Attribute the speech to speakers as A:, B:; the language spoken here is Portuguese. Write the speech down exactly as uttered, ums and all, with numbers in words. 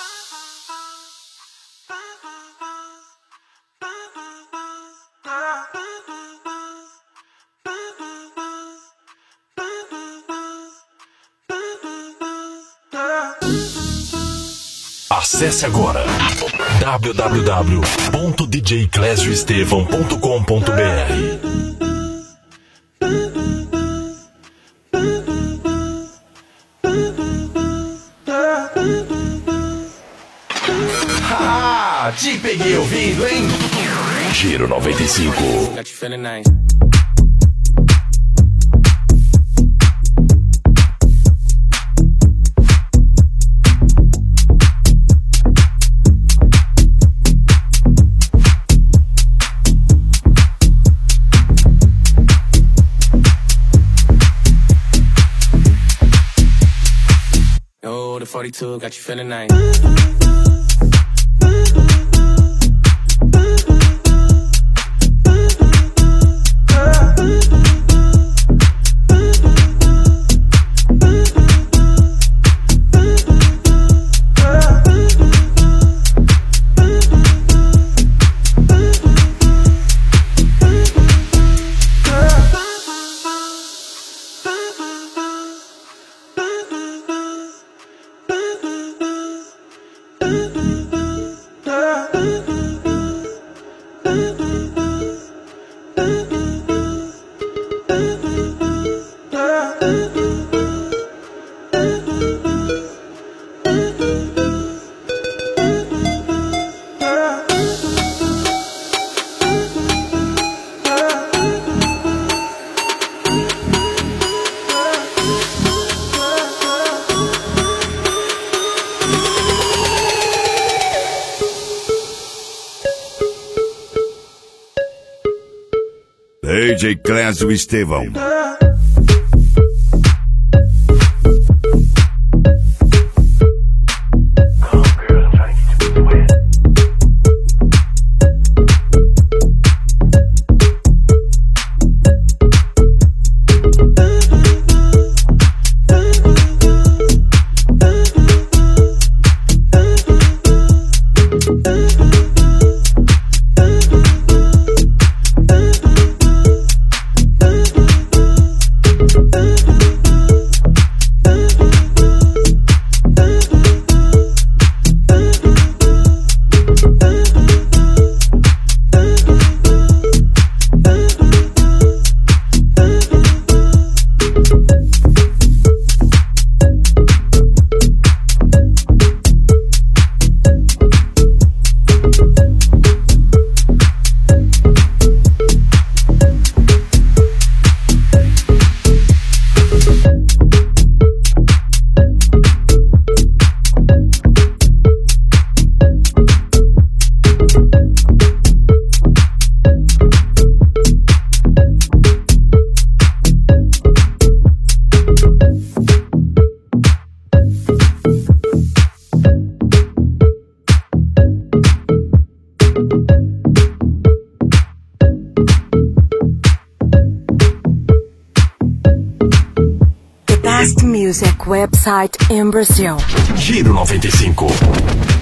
A: Acesse agora w w w ponto d j clésio estevão ponto com ponto b r. Ah, te peguei ouvindo, hein? Giro noventa e cinco.
B: Got you feeling nice. Yo, the forty-two got you feeling nice.
C: D J Clésio Estevão.
D: Best music website in Brazil.
A: Giro noventa e cinco.